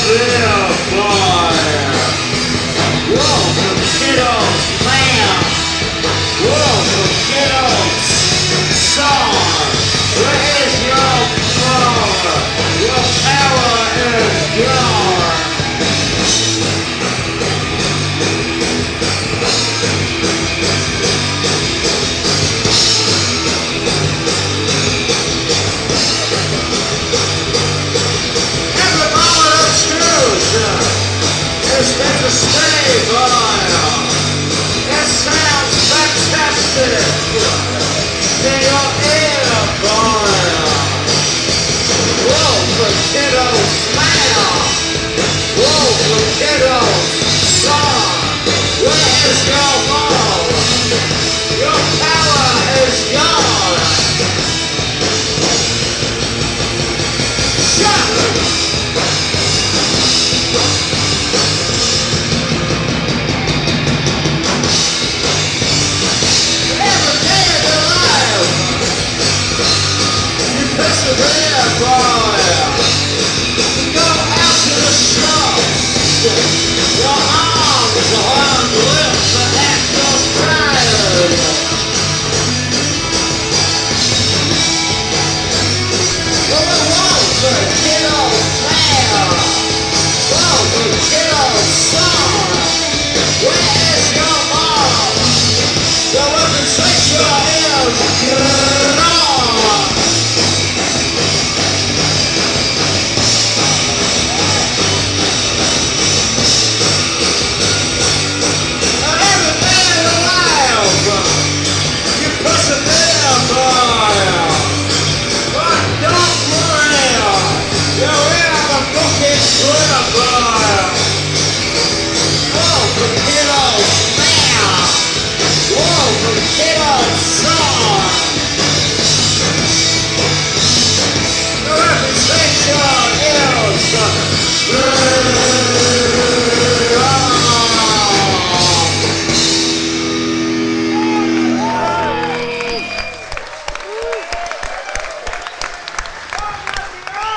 Yeah, boy. Welcome, kiddos, man. Welcome, kiddos. Son, where is your power? Your power is gone. Every moment of truth is meant to stay, boy. It sounds fantastic in your ear, boy. Whoa, kiddo, smile. Whoa, kiddo, son. Where is your mom? Your power is gone. Shut. Persevere, boy. Go out to the shops. Your arms are lips and act your tired. Well, it won't the kiddo fair. Well, the kiddo son. Where is your mom? So we can switch your ears. Yeah.